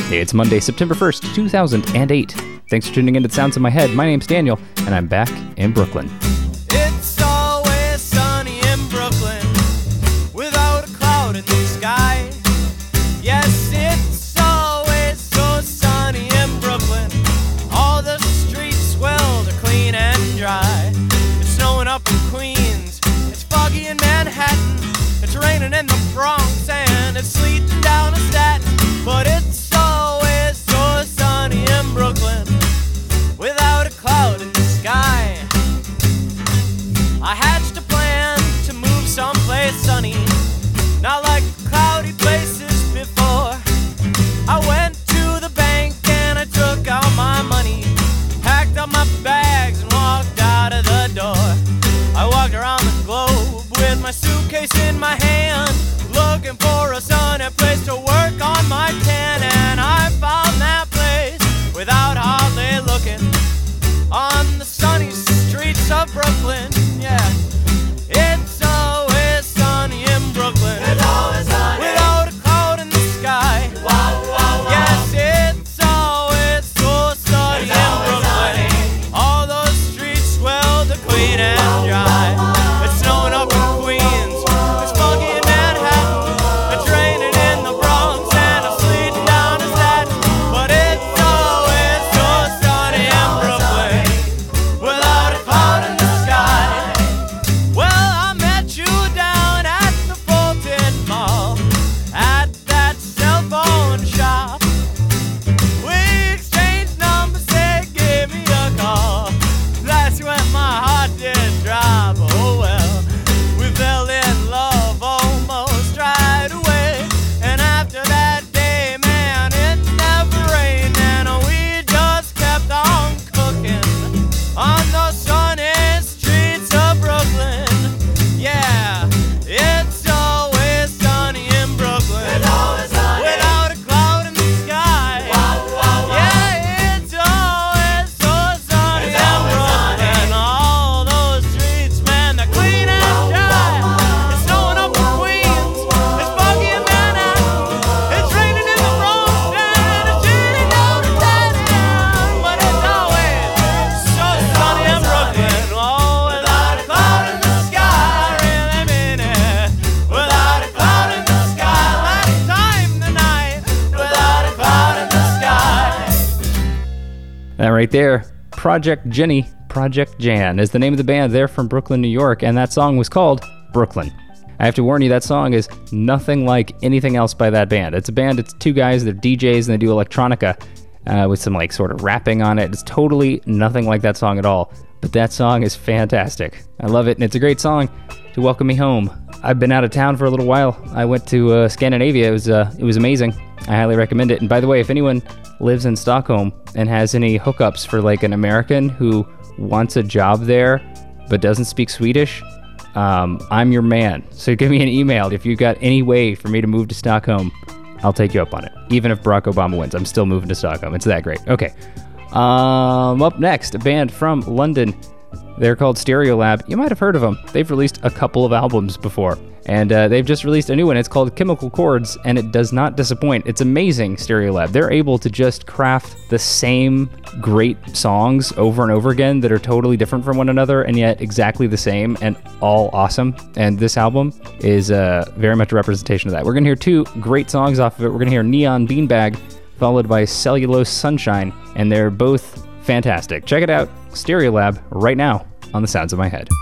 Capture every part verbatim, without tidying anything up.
Hey, it's Monday, September first, two thousand eight. Thanks for tuning in to the Sounds in My Head. My name's Daniel, and I'm back in Brooklyn. It's always sunny in Brooklyn, without a cloud in the sky. Yes, it's always so sunny in Brooklyn. All the streets, well, they're clean and dry. It's snowing up in Queens, it's foggy in Manhattan, it's raining in the Bronx, and it's sleeting down in Staten. But it's always so sunny in Brooklyn, without a cloud in the sky. I hatched a plan to move someplace sunny, not like cloudy places before. I went to the bank and I took out my money, packed up my bags and walked out of the door. I walked around the globe with my suitcase in my hand, looking for a sunny place to work on my tan. And I found that place without hardly looking, on the sunny streets of Brooklyn. Yeah, it's always sunny in Brooklyn, it's always sunny, without a cloud in the sky. Wow, wow, wow. Yes, it's always so sunny it's in Brooklyn. Sunny. All those streets, well, they're clean and wow, dry. Wow, wow. It's snowing up in Queens, it's foggy in Manhattan, it's raining in the Bronx, and it's sleeting down in Staten. But it's always so sunny in Brooklyn, without a cloud in the sky. Well, I met you down at the Fulton Mall, at that cell phone shop. We exchanged numbers, said give me a call. That's when my heart did drop. Oh well, we fell in love almost right away. And after that day, man, it never rained, and we just kept on cooking on the sunny streets of Brooklyn. Yeah, it's always sunny in Brooklyn, it's always sunny, without a cloud in the sky. Wow, wow, wow. Yeah, it's always so sunny it's in Brooklyn. Sunny. All those streets, man, they're clean and dry. Wow, wow. It's snowing up in Queens, it's foggy in Manhattan, it's raining in the Bronx, and it's shooting down in Staten. But it's always so sunny in Brooklyn. Oh, without a cloud in the sky, I really mean it. Without a cloud in the sky, last time tonight. Without a cloud in the sky. That right there, Project Jenny, Project Jan, is the name of the band. They're from Brooklyn, New York, and that song was called Brooklyn. I have to warn you, that song is nothing like anything else by that band. It's a band, it's two guys, they're D Js, and they do electronica uh, with some like sort of rapping on it. It's totally nothing like that song at all, but that song is fantastic. I love it, and it's a great song to welcome me home. I've been out of town for a little while. I went to uh, Scandinavia. It was uh, it was amazing. I highly recommend it. And by the way, if anyone lives in Stockholm and has any hookups for like an American who wants a job there but doesn't speak Swedish, um, I'm your man. So give me an email if you've got any way for me to move to Stockholm. I'll take you up on it. Even if Barack Obama wins, I'm still moving to Stockholm. It's that great. Okay. Um, up next, a band from London. They're called Stereolab. You might have heard of them. They've released a couple of albums before, and uh, they've just released a new one. It's called Chemical Chords, and it does not disappoint. It's amazing, Stereolab. They're able to just craft the same great songs over and over again that are totally different from one another, and yet exactly the same and all awesome. And this album is uh, very much a representation of that. We're going to hear two great songs off of it. We're going to hear Neon Beanbag, followed by Cellulose Sunshine, and they're both fantastic. Check it out, Stereolab, right now on the Sounds of My Head.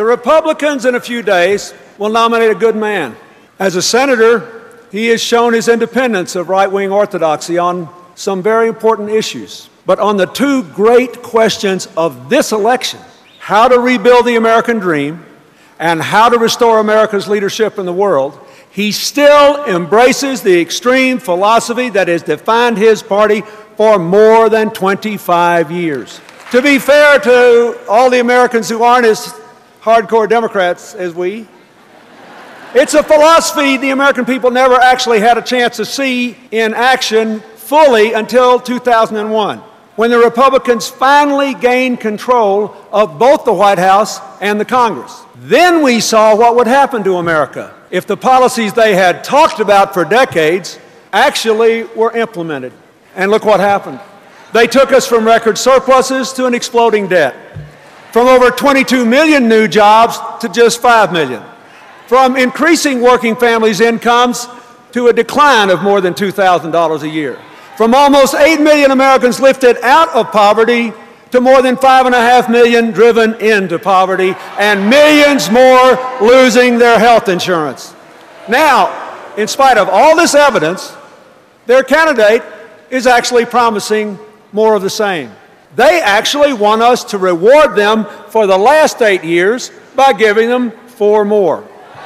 Republicans in a few days will nominate a good man. As a senator, he has shown his independence of right-wing orthodoxy on some very important issues. But on the two great questions of this election, how to rebuild the American dream and how to restore America's leadership in the world, he still embraces the extreme philosophy that has defined his party for more than twenty-five years. To be fair to all the Americans who aren't as hardcore Democrats as we, it's a philosophy the American people never actually had a chance to see in action fully until two thousand one, when the Republicans finally gained control of both the White House and the Congress. Then we saw what would happen to America if the policies they had talked about for decades actually were implemented. And look what happened. They took us from record surpluses to an exploding debt, from over twenty-two million new jobs to just five million, from increasing working families' incomes to a decline of more than two thousand dollars a year, from almost eight million Americans lifted out of poverty to more than five and a half million driven into poverty, and millions more losing their health insurance. Now, in spite of all this evidence, their candidate is actually promising more of the same. They actually want us to reward them for the last eight years by giving them four more.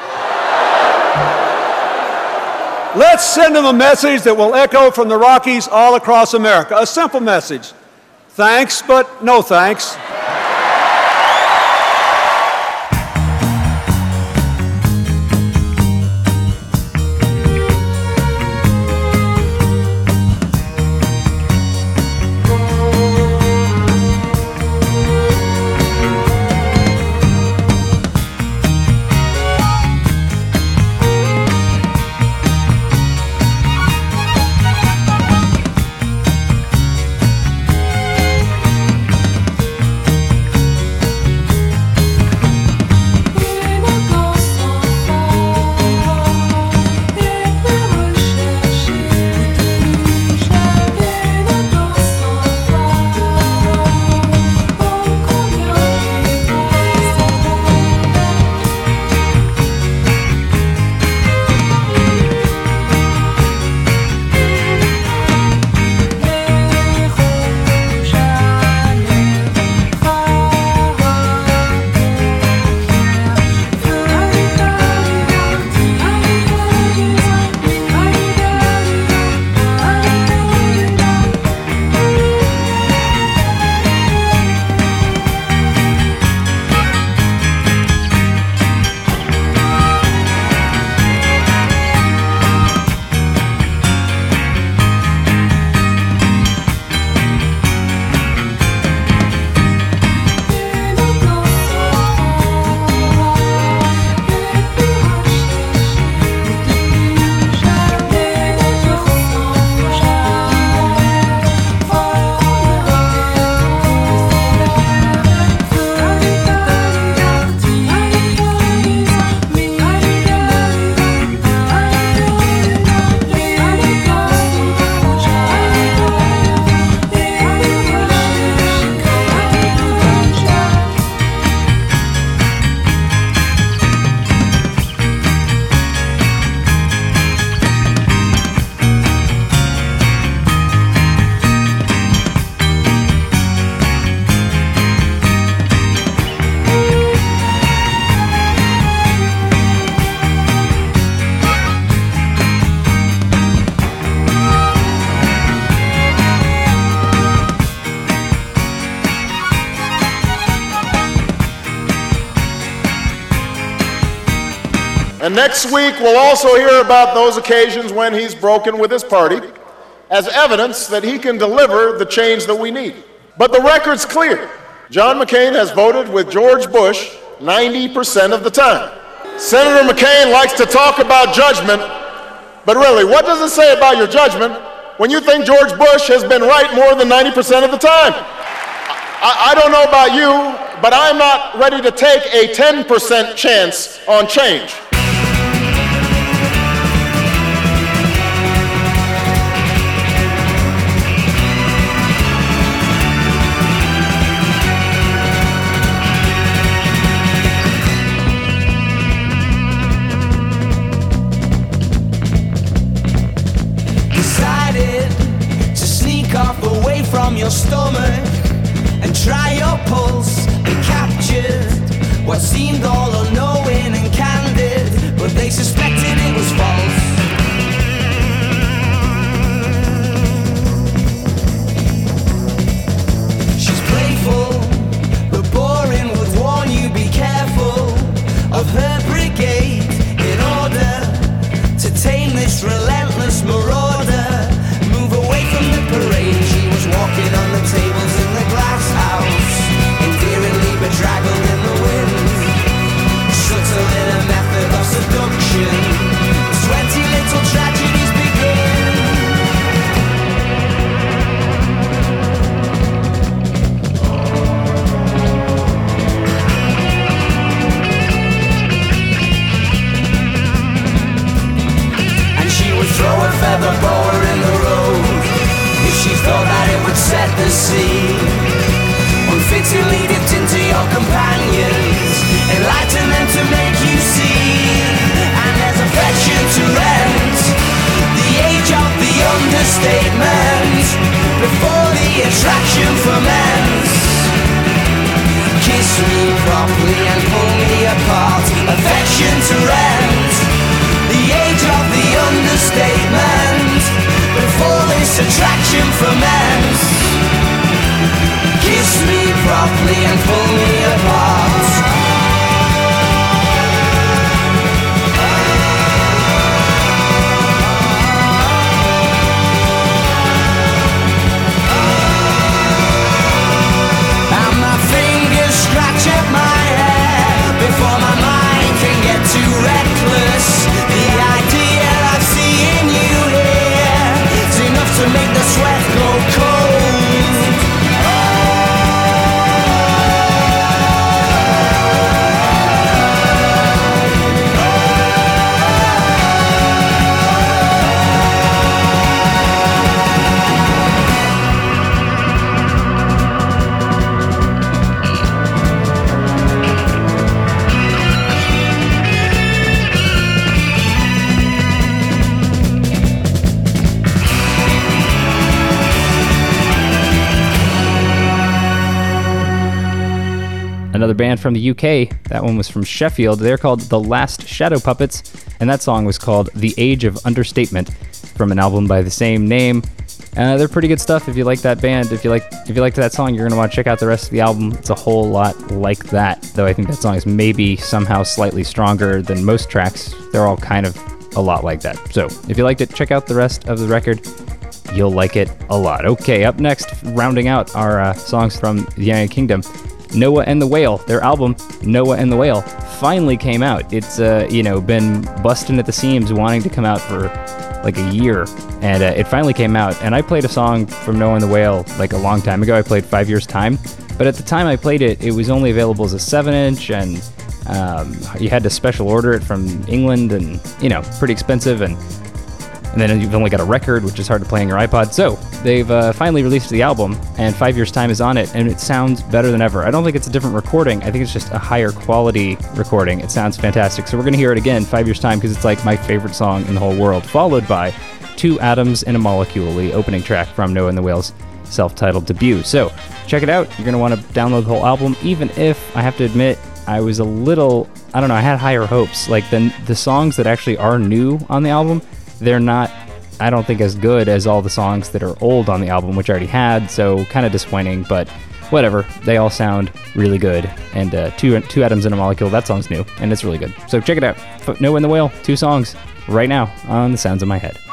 Let's send them a message that will echo from the Rockies all across America. A simple message. Thanks, but no thanks. And next week, we'll also hear about those occasions when he's broken with his party as evidence that he can deliver the change that we need. But the record's clear. John McCain has voted with George Bush ninety percent of the time. Senator McCain likes to talk about judgment, but really, what does it say about your judgment when you think George Bush has been right more than ninety percent of the time? I, I don't know about you, but I'm not ready to take a ten percent chance on change. your stomach and try your pulse. They captured what seemed all unknowing and candid, but they suspected it was false. She's playful, but boring, would warn you be careful of her brigade in order to tame this relentless marauder. Move away from the parade. She was walking on the tables in the glass house, endearingly bedraggled in the wind, subtle in a method of seduction. Twenty little tragedies begin. And she would throw a feather boa in the road if she thought that it would set the scene. Unfittingly dipped into your companions, enlighten them to make you see. And there's affection to rent, the age of the understatement, before the attraction ferments. Kiss me properly and pull me apart. Affection to rent, the age of the understatement, before this attraction ferments. Kiss me properly and pull me apart. And my fingers scratch at my hair before my mind can get too reckless. The idea of seeing you here is enough to make the sweat go cold. Another band from the U K, that one was from Sheffield. They're called The Last Shadow Puppets, and that song was called The Age of Understatement, from an album by the same name. Uh, they're pretty good stuff. If you like that band, if you like if you liked that song, you're going to want to check out the rest of the album. It's a whole lot like that, though I think that song is maybe somehow slightly stronger than most tracks. They're all kind of a lot like that. So if you liked it, check out the rest of the record. You'll like it a lot. Okay, up next, rounding out our uh, songs from the United Kingdom, Noah and the Whale. Their album, Noah and the Whale, finally came out. It's, uh, you know, been busting at the seams, wanting to come out for like a year, and uh, it finally came out. And I played a song from Noah and the Whale like a long time ago. I played Five Years Time, but at the time I played it, it was only available as a seven inch, and um, you had to special order it from England, and, you know, pretty expensive, and and then you've only got a record, which is hard to play on your iPod. So they've uh, finally released the album, and Five Years Time is on it, and it sounds better than ever. I don't think it's a different recording. I think it's just a higher quality recording. It sounds fantastic. So we're going to hear it again, Five Years Time, because it's like my favorite song in the whole world, followed by Two Atoms in a Molecule, the opening track from Noah and the Whale's self-titled debut. So check it out. You're going to want to download the whole album, even if, I have to admit, I was a little, I don't know, I had higher hopes. Like, the, the songs that actually are new on the album, they're not, I don't think, as good as all the songs that are old on the album, which I already had, so kind of disappointing, but whatever. They all sound really good, and uh, two, two Atoms in a Molecule, that song's new, and it's really good. So check it out. Noah and the Whale, two songs, right now on The Sounds of My Head.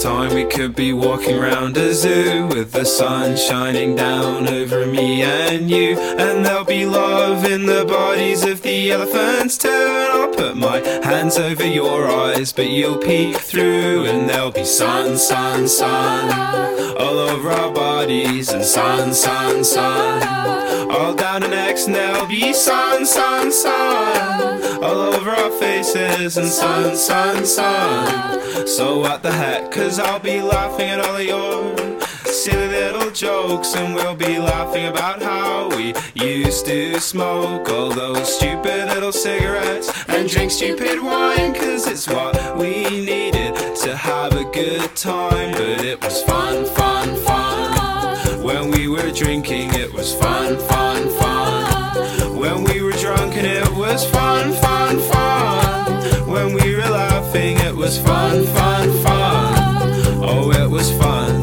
time we could be walking round a zoo with the sun shining down over me and you. And there'll be love in the bodies of the elephants too. And I'll put my hands over your eyes, but you'll peek through. And there'll be sun, sun, sun all over our bodies. And sun, sun, sun all down our necks. And there'll be sun, sun, sun all over our faces. And sun, sun, sun. So what the heck, cause I'll be laughing at all of your silly little jokes. And we'll be laughing about how we used to smoke all those stupid little cigarettes and drink stupid wine, cause it's what we needed to have a good time. But it was fun, fun, fun when we were drinking. It was fun, fun, fun when we were drunk. And it was fun, fun, fun when we were laughing. It was fun, fun, fun. Oh, it was fun.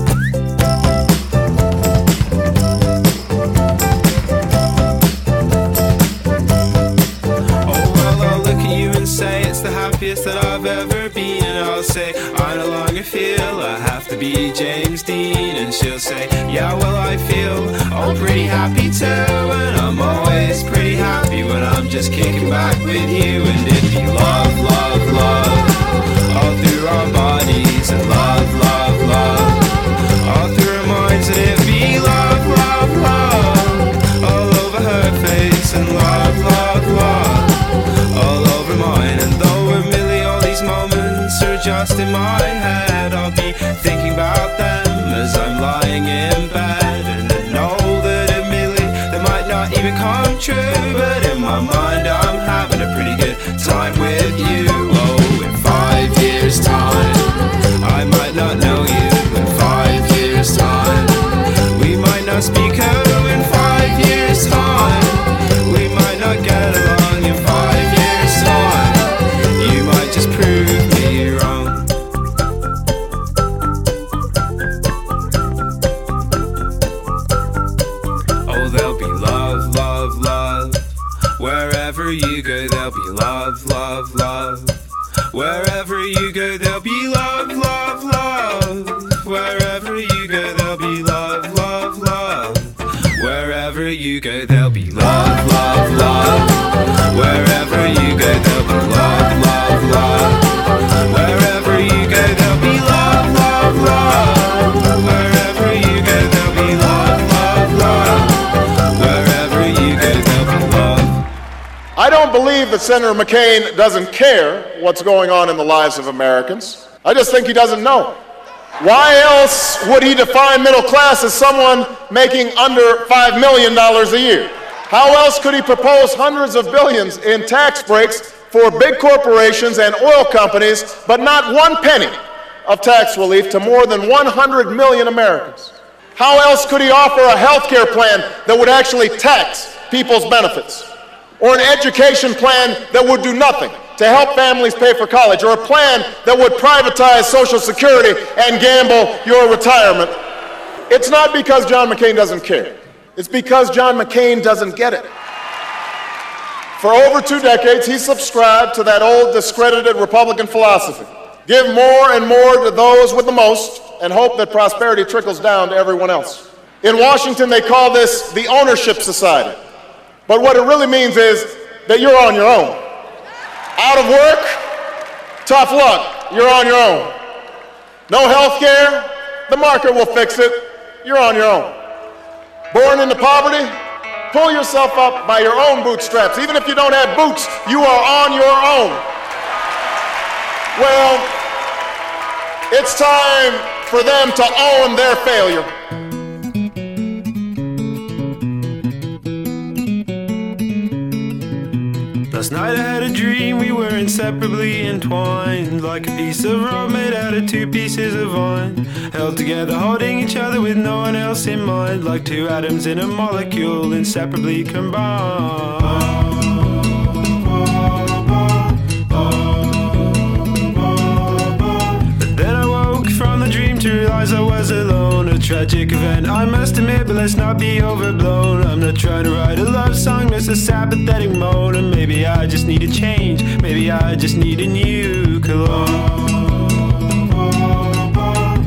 Say it's the happiest that I've ever been. And I'll say I no longer feel I have to be James Dean. And she'll say yeah, well I feel oh pretty happy too. And I'm always pretty happy when I'm just kicking back with you. And it'd be love, love, love all through our bodies. And love, love, love all through our minds. And it'd be love, love, love all over her face. And love, love, love all over mine. And though a million all these moments are just in my head, I'll be thinking about them as I'm lying in bed. And I know that admittedly they might not even come true, but in my mind I'm having a pretty good time with you. Oh, in five years time I might not know you. In five years time we might not speak. Oh, in five years time we might not get along. In five years time you might just prove me wrong. Oh, there'll be love, love, love wherever you go. There'll be love, love, love wherever you go. There'll be love, love, love wherever you go. There'll be love, love, love wherever you go. There'll be love, love, love wherever you go. There'll be love, love, love wherever you go. There'll be love, love, love wherever you go. There'll be love, love, love wherever you go. There'll be love. I don't believe that Senator McCain doesn't care what's going on in the lives of Americans. I just think he doesn't know. Why else would he define middle class as someone making under five million dollars a year? How else could he propose hundreds of billions in tax breaks for big corporations and oil companies, but not one penny of tax relief to more than one hundred million Americans? How else could he offer a health care plan that would actually tax people's benefits? Or an education plan that would do nothing to help families pay for college? Or a plan that would privatize Social Security and gamble your retirement? It's not because John McCain doesn't care. It's because John McCain doesn't get it. For over two decades, he subscribed to that old discredited Republican philosophy. Give more and more to those with the most and hope that prosperity trickles down to everyone else. In Washington, they call this the ownership society. But what it really means is that you're on your own. Out of work, tough luck, you're on your own. No health care, the market will fix it, you're on your own. Born into poverty, pull yourself up by your own bootstraps. Even if you don't have boots, you are on your own. Well, it's time for them to own their failure. Last night I had a dream we were inseparably entwined, like a piece of rope made out of two pieces of vine, held together holding each other with no one else in mind, like two atoms in a molecule inseparably combined. But then I woke from the dream to realize I was alone. A tragic event, I must admit, but let's not be overblown. I'm not trying to write a love song, just a sad pathetic moan. And maybe I just need a change, maybe I just need a new cologne.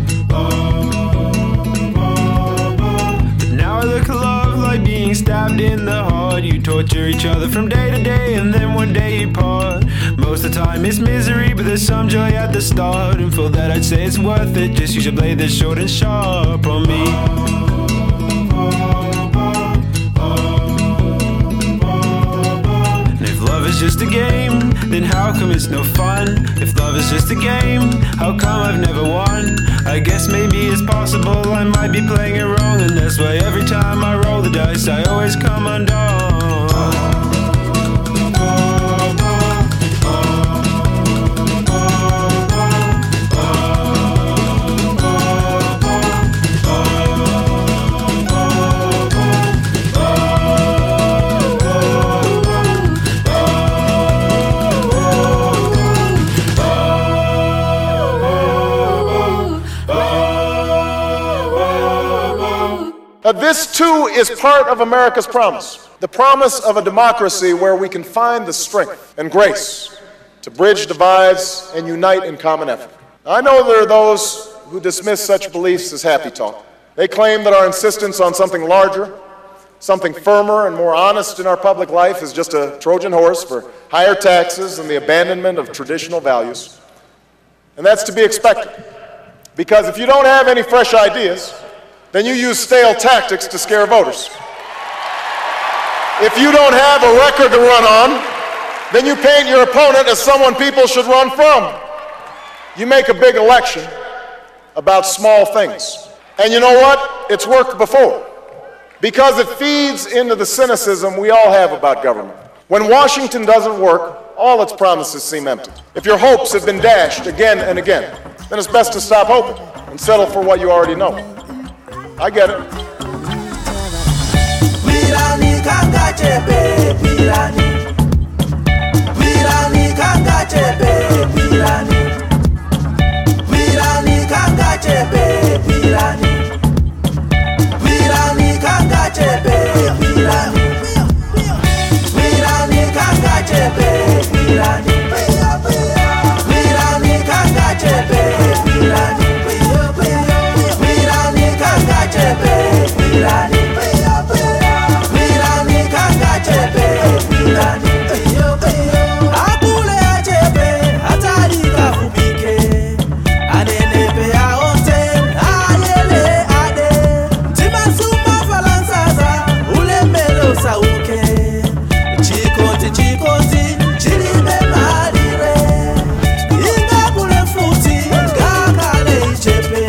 each other from day to day, and then one day you part. Most of the time it's misery, but there's some joy at the start. And for that I'd say it's worth it. Just use your blade that's short and sharp on me. And if love is just a game, then how come it's no fun? If love is just a game, how come I've never won? I guess maybe it's possible I might be playing it wrong, and that's why every time I roll the dice I always come undone. Now, this too is part of America's promise, the promise of a democracy where we can find the strength and grace to bridge divides and unite in common effort. Now, I know there are those who dismiss such beliefs as happy talk. They claim that our insistence on something larger, something firmer and more honest in our public life is just a Trojan horse for higher taxes and the abandonment of traditional values. And that's to be expected, because if you don't have any fresh ideas, then you use stale tactics to scare voters. If you don't have a record to run on, then you paint your opponent as someone people should run from. You make a big election about small things. And you know what? It's worked before, because it feeds into the cynicism we all have about government. When Washington doesn't work, all its promises seem empty. If your hopes have been dashed again and again, then it's best to stop hoping and settle for what you already know. I get it. Virani kanga chepe virani. Virani kanga chepe virani. Virani kanga chepe virani. Virani kanga chepe virani. Virani kanga chepe virani. Virani kanga chepe virani. Chepe, virani, virani, kanga chepe, virani, akule chepe, hatari kafubike, anene pe aonte, ayele ade, timasuma falansaza, ule melo sauke, chikoti chikoti, chiribe marire, inga kule futi, kakale chepe.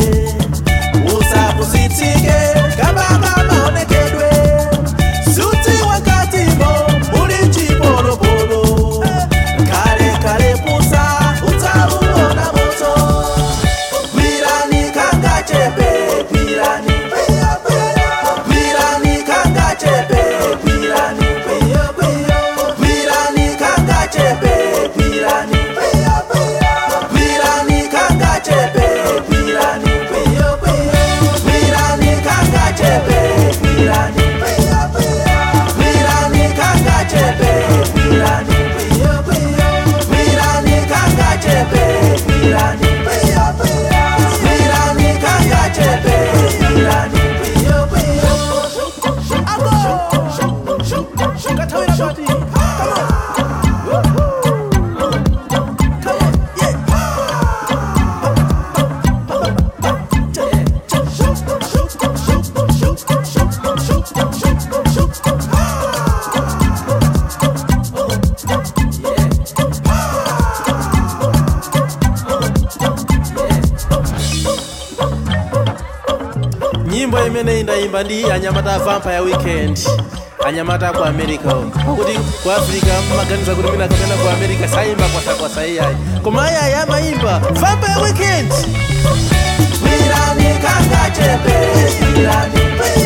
Ndi anyamata vampire weekend anyamata ku America kuti ku Africa maganiza kuti mina kapena ku America saimba kwa sakwa saiyai koma aya ya maimba vampire weekend virani kanga chepe virani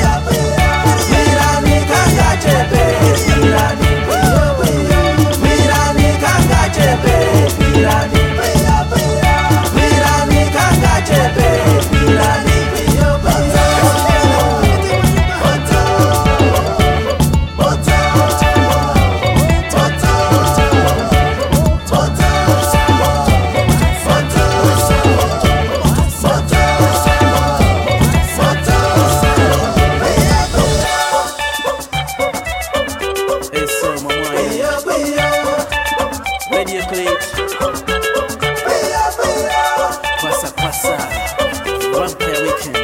virani kanga chepe virani virani kanga chepe virani virani kanga chepe virani nucleate. Kwasa kwasa, Vampire Weekend.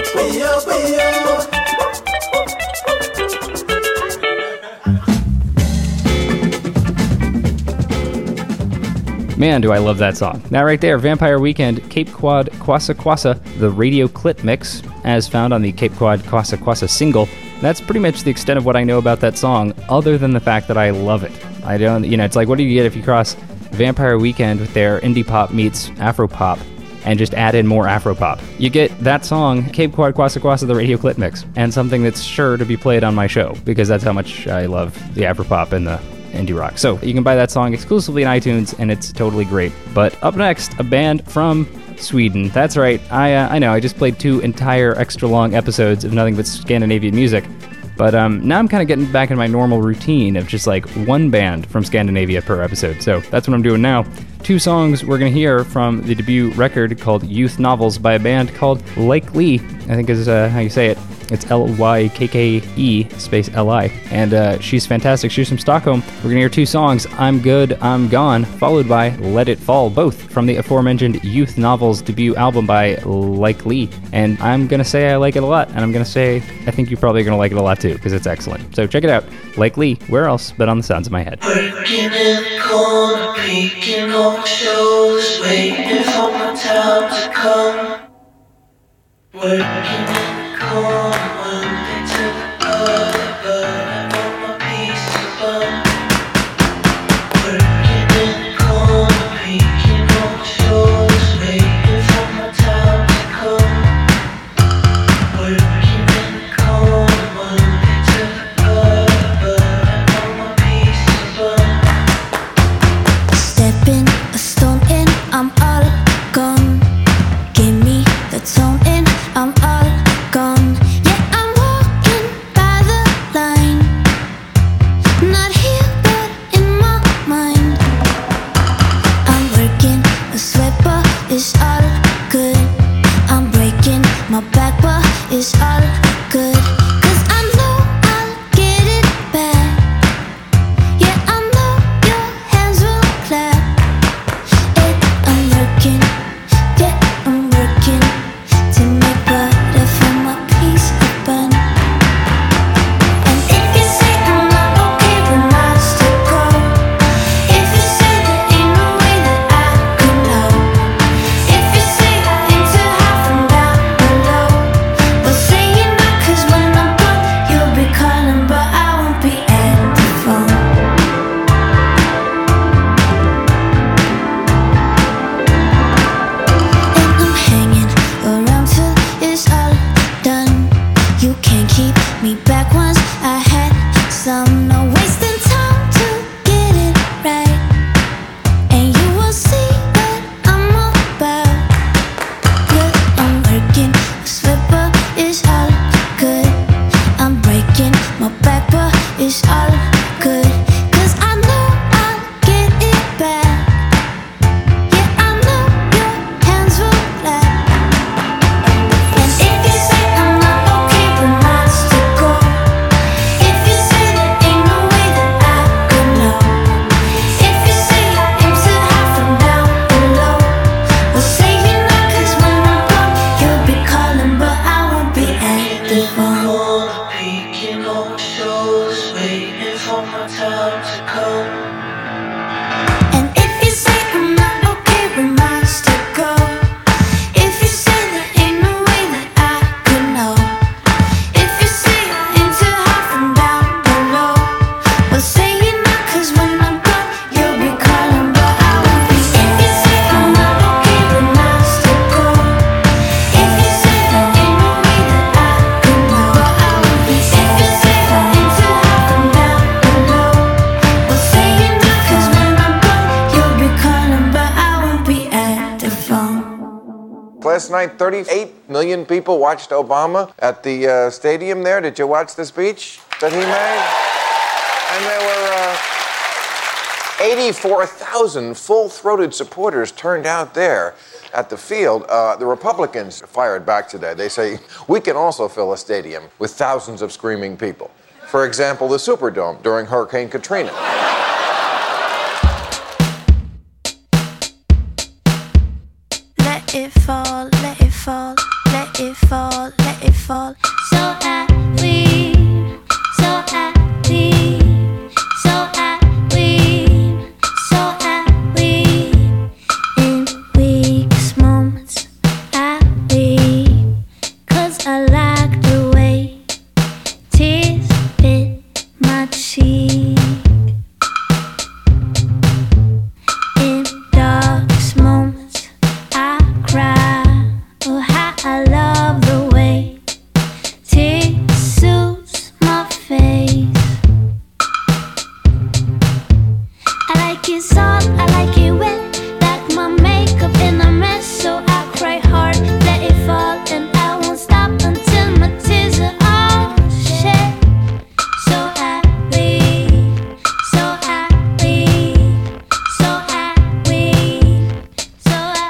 Man, do I love that song. Now right there, Vampire Weekend, Cape Quad Kwasa Kwasa, the radio clip mix, as found on the Cape Quad Kwasa Kwasa single. That's pretty much the extent of what I know about that song, other than the fact that I love it. I don't, you know, it's like, what do you get if you cross Vampire Weekend with their indie pop meets Afro pop and just add in more Afro pop? You get that song, Cape Quad Kwasa Kwasa, the radio clip mix, and something that's sure to be played on my show, because that's how much I love the Afro pop and the indie rock. So you can buy that song exclusively in iTunes, and it's totally great. But up next, a band from Sweden. That's right. I uh, I know I just played two entire extra long episodes of nothing but Scandinavian music, but um, now I'm kind of getting back in my normal routine of just like one band from Scandinavia per episode. So that's what I'm doing now. Two songs we're going to hear from the debut record called Youth Novels by a band called Lykke Li, I think is uh, how you say it. It's L Y K K E space L I. And uh, she's fantastic. She's from Stockholm. We're going to hear two songs, I'm Good, I'm Gone, followed by Let It Fall, both from the aforementioned Youth Novels debut album by Lykke Li. And I'm going to say I like it a lot. And I'm going to say I think you're probably going to like it a lot too, because it's excellent. So check it out. Lykke Li, where else but on the Sounds of My Head. Working in the corner, peeking over shoulders, waiting for my time to come. Working in the corner, one bit to the other, but I want my piece of bun. Working in the corner, peeking over shoulders, waiting for my time to come. Working in the corner, one bit to the other, but I want my piece of bun. Stepping a stone in, I'm all gone. Give me the tone in, I'm all gone. Yeah, I'm walking by the line. Not here, but in my mind. I'm working a sweat, but it's all good. I'm breaking my back, but it's all good. Cause I know I'll get it back. Yeah, I know your hands will clap. And I'm working, yeah, I'm working to make butter for my piece of bun. And if you say I'm not okay, then I'll still go. If you say there ain't no way that I could know. If you say I aim too high from down below, well say you're not, cause when I'm gone you'll be calling, but I won't be at the phone. And I'm hanging around till it's all done. You can't keep me back once I had some. No wasting time to get it right. And you will see what I'm about. Look, I'm working a sweat, but it's all good. I'm breaking my back, but it's all good. Cause I know I'll get it back. Yeah, I know your hands will clap. And if you say I'm not okay, then I'll still go. If you say there ain't no way that I could know. If you say I aim too high from down below, well say you're not, cause when I'm gone you'll be calling, but I won't be at the phone. Peeking over shoulders, waiting for my time to come. And if you say I'm not okay, then I'll still go. If you say there ain't no way that I could know. If you say I aim too high from down below, well say you're not, cause when I'm gone you'll be calling, but I won't be. If you say I'm not okay, then I'll still go. If you say there ain't no way that I could know, but I won't be. If you say I aim too high from down below, well say you're not, cause when I'm gone you'll be calling, but I won't be at the phone. Last night, thirty-eight million people watched Obama at the uh, stadium there. Did you watch the speech that he made? And there were uh, eighty-four thousand full-throated supporters turned out there at the field. Uh, the Republicans fired back today. They say, we can also fill a stadium with thousands of screaming people. For example, the Superdome during Hurricane Katrina. let it fall, let it fall, let it fall, let it fall. So I weep, so I weep, so I weep, so I weep. In weakest moments I weep, 'cause I like the way tears fit my cheek. In darkest moments I cry, oh how I love the way tears soothes my face. I like it soft, I like it wet, like my makeup in a mess. So I cry hard, let it fall, and I won't stop until my tears are all shed. So I weep, so I weep, so I weep, so I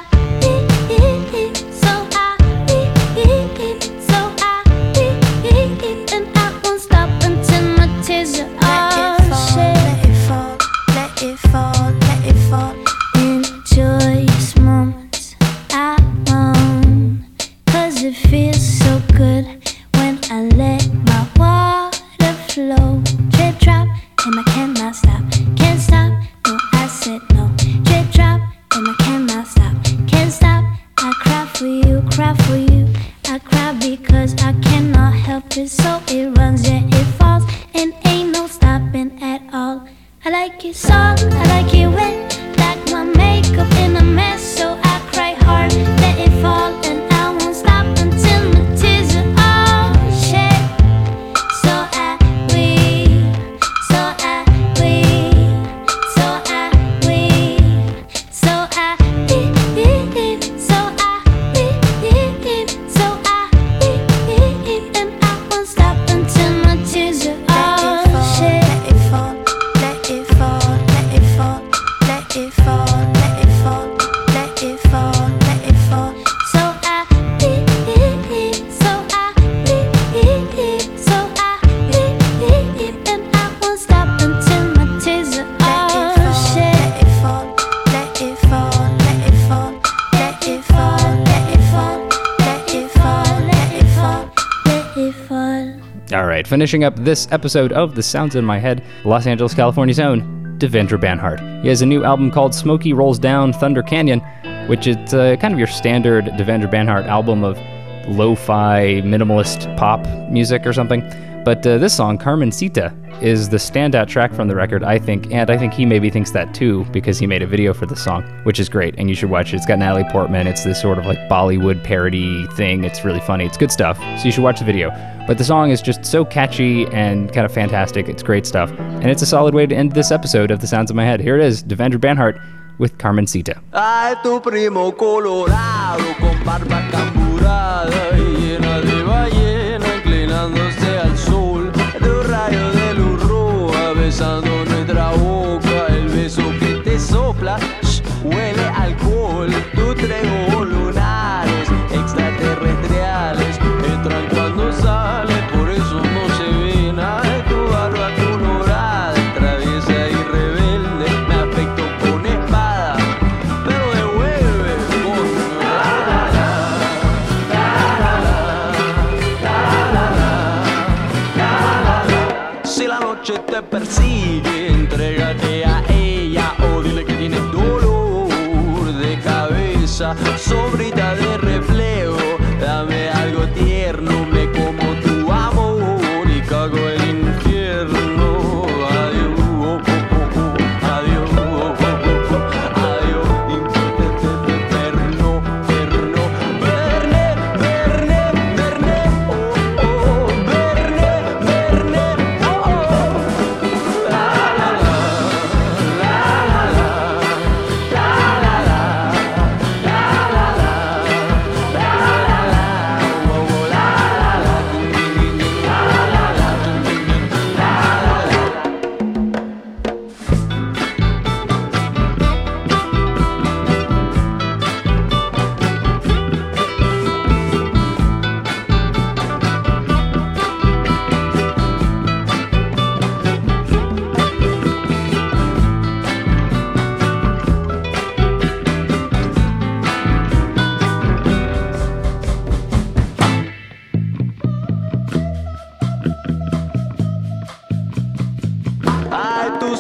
weep, so I weep, so I weep, and I won't stop until my tears are all shed. Let it fall, let it fall, let it fall. In joyous moments I moan, 'cause it feels so good when I let my water flow. Drip drop, and I cannot stop, can't stop, no I said no. Drip drop, and I cannot stop, can't stop. I cry for you, cry for you, I cry because I cannot help it. So it runs, yeah it falls, and ain't no stopping at all. I like it soft, I like it wet, like my makeup in a mess. So I cry hard, let it fall, and I won't stop until my tears are all shed. So I weep, so I weep, so I weep, so I weep, so I weep, so I weep, and I won't stop until my tears are all shed. Let it fall, let it fall, let it fall, let it fall, let it fall, let it fall, let it fall. So I weep, so I weep, so I weep, and I won't stop until my tears are all shed. Let it fall, let it fall, let it fall, let it fall, let it fall, let it fall, let it fall, let it fall. All right, finishing up this episode of The Sounds in My Head, Los Angeles, California's own Devendra Banhart. He has a new album called Smokey Rolls Down Thunder Canyon, which is uh, kind of your standard Devendra Banhart album of lo-fi, minimalist pop music or something. But uh, this song, Carmencita, is the standout track from the record, I think, and I think he maybe thinks that too, because he made a video for the song, which is great, and you should watch it. It's got Natalie Portman. It's this sort of like Bollywood parody thing. It's really funny. It's good stuff, so you should watch the video. But the song is just so catchy and kind of fantastic. It's great stuff, and it's a solid way to end this episode of The Sounds in My Head. Here it is, Devendra Banhart with Carmencita. Ay, tu primo colorado con barba camburada y llena de ballena inclinándose al sol. De un rayo de luz roja besando nuestra boca. El beso que te sopla, shh, huele a alcohol. Tus tres ojos lunares extraterrestriales entran cuando sales, por eso no se ve nada de tu barba colorada, traviesa y rebelde. Me afecto con espada, pero devuelve con la la la, la la la, la la la. Si la noche te persigue, entrégate a ella o dile que tienes dolor de cabeza, sobrita de reflejo. Dame algo tierno, me como tu amor y cago el infierno. Adiós, oh, oh, oh, adiós, oh, oh, oh, adiós, inferno, inferno. Verne, verne, verne, oh, oh, verne, verne, oh, oh. La la la, la la la, la la la, la la la.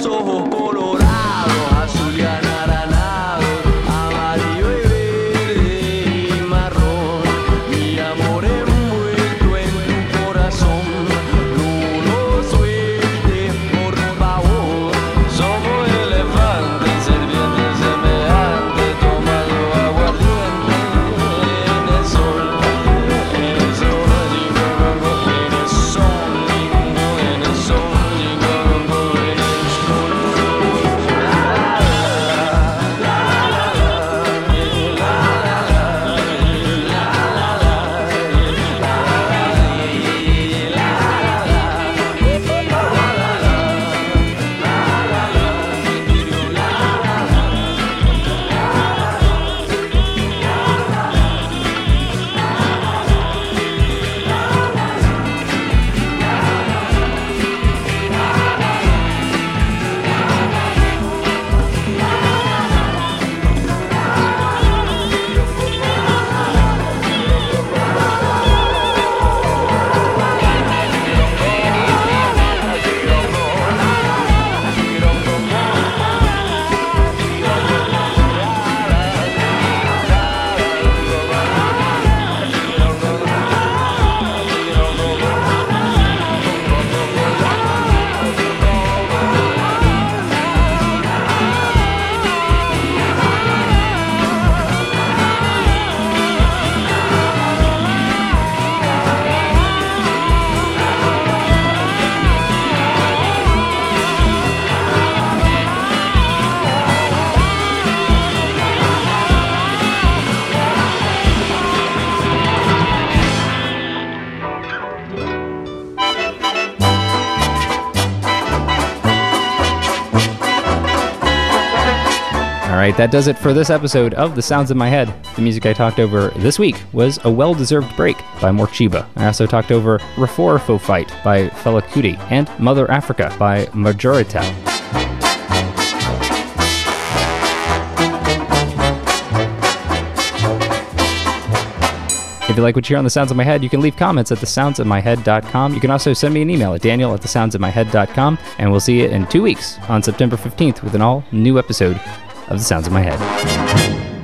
ojos colorados, azul y anaranjado, amarillo y verde y marrón. Mi amor envuelto en tu corazón, no lo sueltes por favor. Somos elefantes, serpientes semejantes, tomando aguardiente en el sol. En el sol, en el sol, en el sol, en el All right, that does it for this episode of The Sounds in My Head. The music I talked over this week was A Well-Deserved Break by Morchiba. I also talked over Refor Fo Fight by Fela Kuti and Mother Africa by Majorita. If you like what you hear on The Sounds in My Head, you can leave comments at the sounds in my head dot com. You can also send me an email at daniel at the sounds in my head dot com, and we'll see you in two weeks on September fifteenth with an all-new episode of The Sounds in My Head.